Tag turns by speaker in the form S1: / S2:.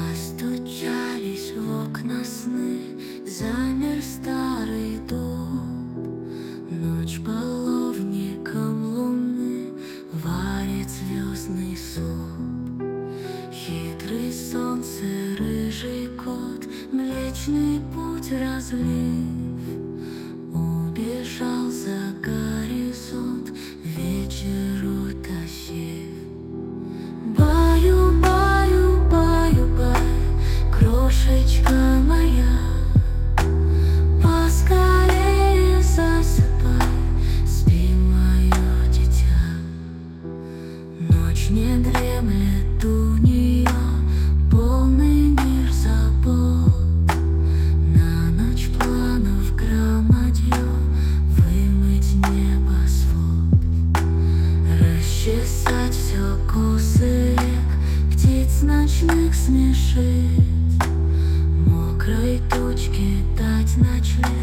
S1: Постучались в окна сны, замер старый дом. Ночь половником луны варит звездный суп. Хитрый солнце, рыжий кот, Млечный путь разлив, убежал за горизонт, вечер утащив. Баю, баю, баю, бай, крошечка моя, поскорее засыпай, спи, мое дитя. Ночь не дремлет у нее, полный мир забот. На ночь планов громадье, вымыть небосвод, расчесать все косы рек, птиц ночных смешить, мокрой тучке дать ночлег.